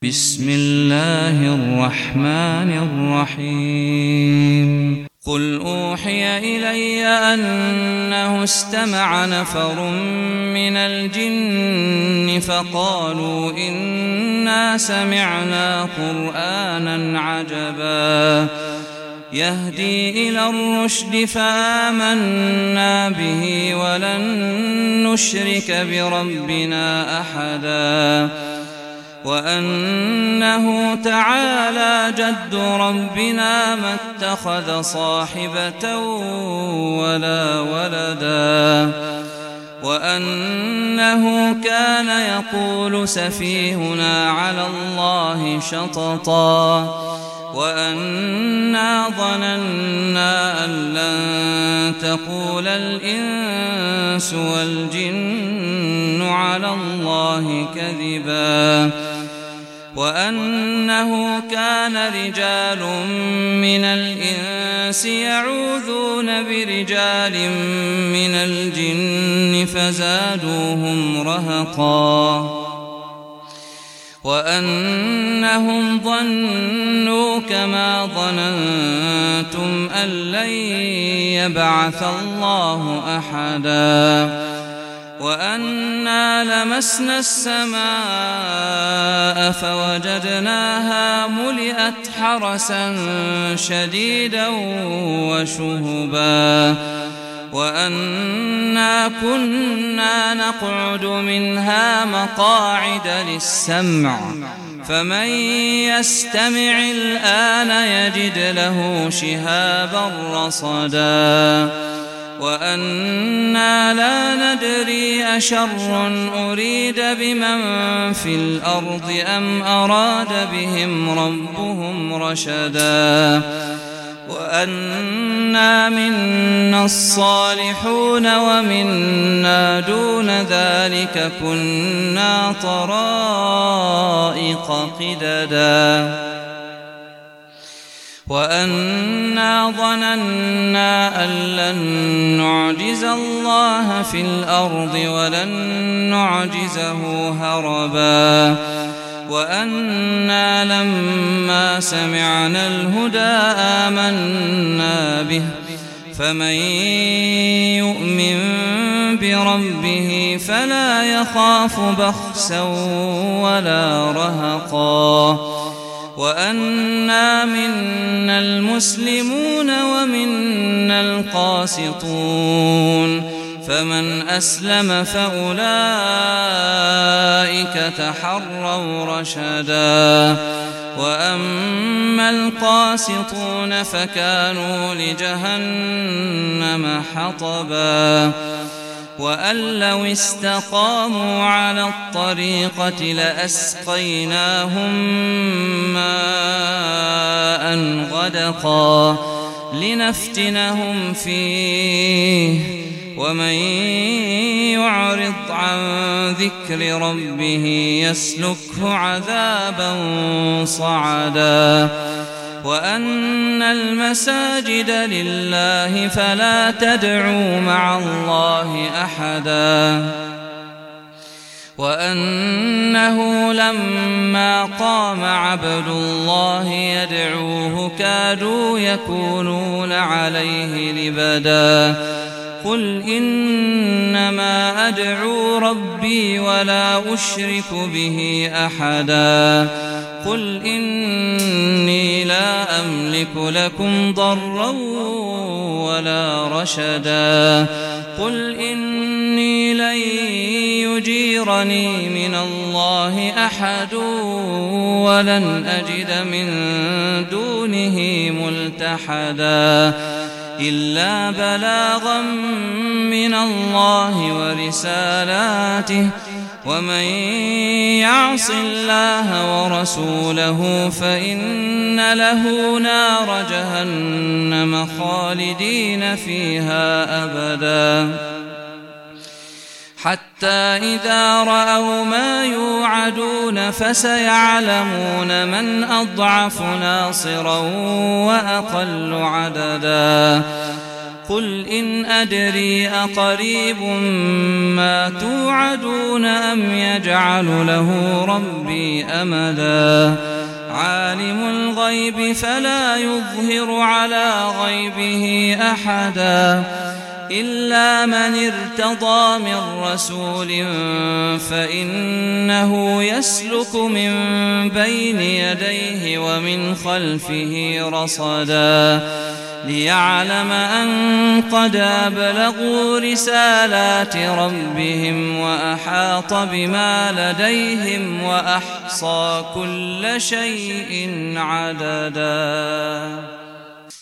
بسم الله الرحمن الرحيم قل أوحي إلي أنه استمع نفر من الجن فقالوا إنا سمعنا قرآنا عجبا يهدي إلى الرشد فآمنا به ولن نشرك بربنا أحدا وأنه تعالى جد ربنا ما اتخذ صاحبة ولا ولدا وأنه كان يقول سفيهنا على الله شططا وأنا ظننا أن لن تقول الإنس والجن على الله كذبا وأنه كان رجال من الإنس يعوذون برجال من الجن فزادوهم رهقا وأنهم ظنوا كما ظننتم أن لن يبعث الله أحدا وأنا لمسنا السماء فوجدناها ملئت حرسا شديدا وشهبا وأنا كنا نقعد منها مقاعد للسمع فمن يستمع الآن يجد له شهابا رصدا وأنا لا ندري أشر أريد بمن في الأرض أم أراد بهم ربهم رشدا وأنا منا الصالحون ومنا دون ذلك كنا طرائق قددا وأنا ظننا أن لن نعجز الله في الأرض ولن نعجزه هربا وأنا لما سمعنا الهدى آمنا به فمن يؤمن بربه فلا يخاف بخسا ولا رهقا وأنا منا المسلمون ومنا القاسطون فمن أسلم فأولئك تحروا رشدا وأما القاسطون فكانوا لجهنم حطبا وأن لو استقاموا على الطريقة لأسقيناهم ماء غدقا لنفتنهم فيه ومن يعرض عن ذكر ربه يسلكه عذابا صعدا وأن المساجد لله فلا تدعوا مع الله أحدا وأنه لما قام عبد الله يدعوه كادوا يكونون عليه لبدا قل إنما أدعو ربي ولا أشرك به أحدا قل إني لا أملك لكم ضرا ولا رشدا قل إني لن يجيرني من الله أحد ولن أجد من دونه ملتحدا إلا بلاغا من الله ورسالاته ومن يعص الله ورسوله فإن له نار جهنم خالدين فيها أبدا حتى إذا رأوا ما يوعدون فسيعلمون من أضعف ناصرا وأقل عددا قل إن أدري أقريب ما توعدون أم يجعل له ربي أمدا عالم الغيب فلا يظهر على غيبه أحدا إلا من ارتضى من رسول فإنه يسلك من بين يديه ومن خلفه رصدا ليعلم أن قد أبلغوا رسالات ربهم وأحاط بما لديهم وأحصى كل شيء عددا.